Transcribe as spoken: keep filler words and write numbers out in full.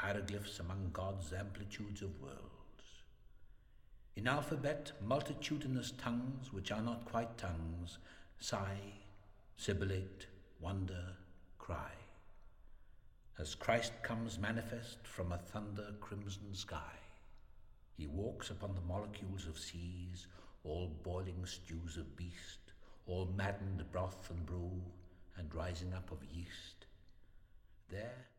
hieroglyphs among God's amplitudes of worlds. In alphabet, multitudinous tongues, which are not quite tongues, sigh, sibilate, wonder, cry, as Christ comes manifest from a thunder-crimson sky. He walks upon the molecules of seas, all boiling stews of beast, all maddened broth and brew, and rising up of yeast. There